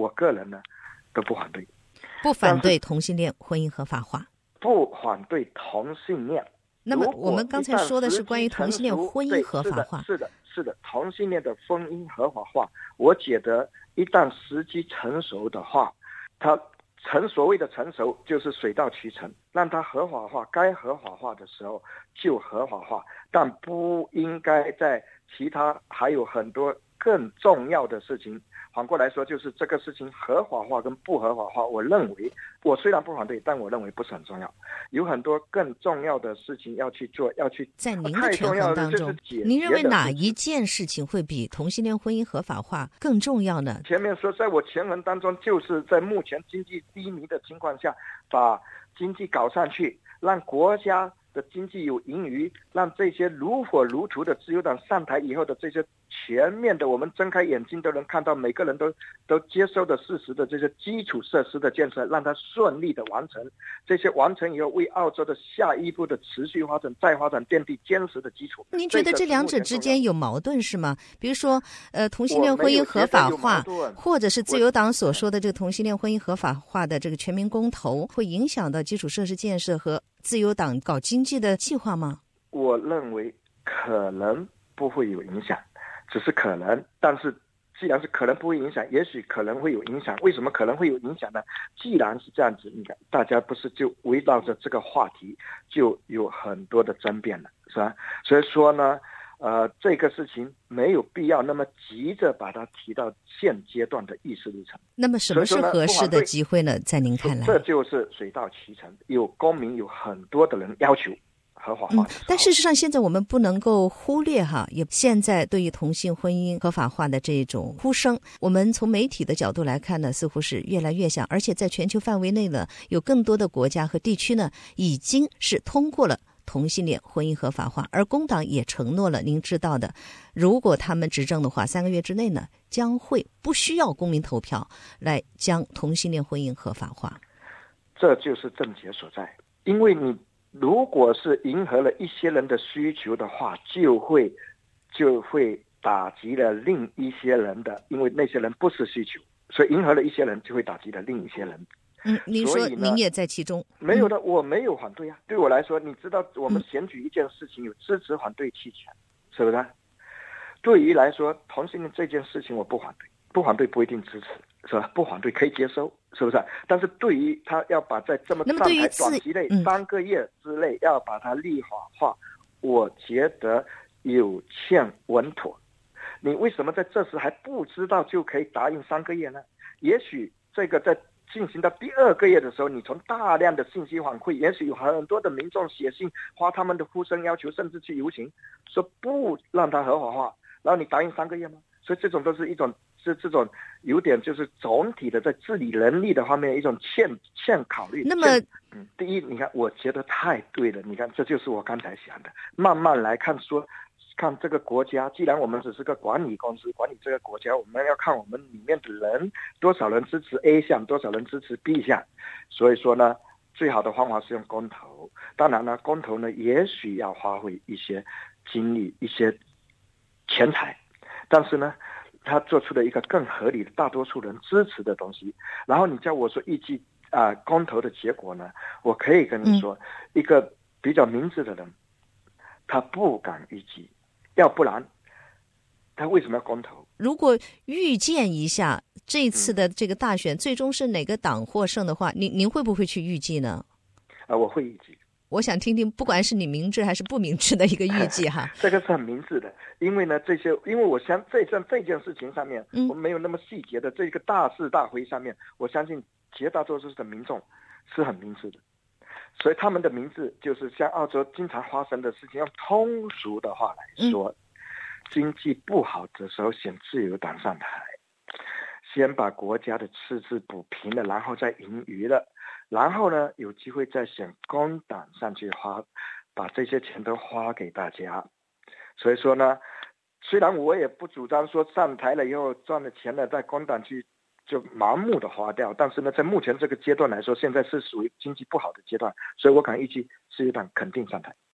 我个人呢都不反对。 不反对同性恋婚姻合法化， 不反对同性恋。 那么我们刚才说的是关于同性恋婚姻合法化。 是的，同性恋的婚姻合法化，我觉得一旦时机成熟的话，它所谓的成熟就是水到渠成，让它合法化，该合法化的时候就合法化，但不应该在其他还有很多更重要的事情。反过来说，就是这个事情合法化跟不合法化，我认为我虽然不反对，但我认为不是很重要。有很多更重要的事情要去做，要去在您的权衡当中，您认为哪一件事情会比同性恋婚姻合法化更重要呢？ 前面说，在我权衡当中，就是在目前经济低迷的情况下，把经济搞上去，让国家的经济有盈余，让这些如火如荼的自由党上台以后的这些全面的，我们睁开眼睛都能看到，每个人都接收的事实的这些基础设施的建设，让它顺利的完成。这些完成以后，为澳洲的下一步的持续发展、再发展奠定坚实的基础。 您觉得这两者之间有矛盾是吗？比如说，同性恋婚姻合法化，或者是自由党所说的这个同性恋婚姻合法化的这个全民公投，会影响到基础设施建设和自由党搞经济的计划吗？ 我认为可能不会有影响，只是可能。但是既然是可能不会影响，也许可能会有影响。为什么可能会有影响呢？既然是这样子，你看大家不是就围绕着这个话题就有很多的争辩了，是吧？所以说呢，这个事情没有必要那么急着把它提到现阶段的议事日程。 那么什么是合适的机会呢？在您看来， 这就是水到渠成，有公民有很多的人要求合法化。 但事实上现在我们不能够忽略也现在对于同性婚姻合法化的这种呼声，我们从媒体的角度来看呢，似乎是越来越响，而且在全球范围内呢，有更多的国家和地区呢，已经是通过了同性恋婚姻合法化，而工党也承诺了，您知道的，如果他们执政的话，3个月之内呢，将会不需要公民投票来将同性恋婚姻合法化。 这就是症结所在，因为你如果是迎合了一些人的需求的话，就会打击了另一些人的，因为那些人不是需求，所以迎合了一些人就会打击了另一些人。 您说您也在其中？ 没有的，我没有反对啊。对我来说，你知道我们选举一件事情有支持反对弃权，是不是？对于来说，同性恋这件事情我不反对，不反对不一定支持，是吧？不反对可以接受，是不是？但是对于他要把在这么上台短期内3个月之内要把它立法化，我觉得有欠稳妥。你为什么在这时还不知道就可以答应3个月呢？也许这个在进行到第2个月的时候，你从大量的信息反馈，也许有很多的民众写信发他们的呼声要求，甚至去游行，说不让它合法化，然后你答应3个月吗？所以这种都是一种是这种有点就是总体的在治理能力的方面一种欠考虑。 那么第一，你看我觉得太对了，你看这就是我刚才想的，慢慢来看，说看这个国家，既然我们只是个管理公司，管理这个国家，我们要看我们里面的人，多少人支持 A 项，多少人支持 B 项。所以说呢，最好的方法是用公投。当然呢，公投呢也许要花费一些精力、一些钱财，但是呢，他做出了一个更合理的、大多数人支持的东西。然后你叫我说预计公投的结果呢，我可以跟你说，一个比较明智的人，他不敢预计。要不然他为什么要公投？ 如果预见一下这次的这个大选最终是哪个党获胜的话，您会不会去预计呢？ 我会预计。 我想听听，不管是你明智还是不明智的一个预计哈。 这个是很明智的，因为呢因为我想这件事情上面，我们没有那么细节的这个大是大非上面，我相信绝大多数的民众是很明智的。所以他们的名字就是像澳洲经常发生的事情，用通俗的话来说，经济不好的时候选自由党上台，先把国家的赤字补平了，然后再盈余了，然后呢有机会再选工党上去把这些钱都花给大家。所以说呢，虽然我也不主张说上台了以后赚了钱了在工党去就盲目的花掉，但是呢，在目前这个阶段来说，现在是属于经济不好的阶段，所以我敢预计自由党肯定上台。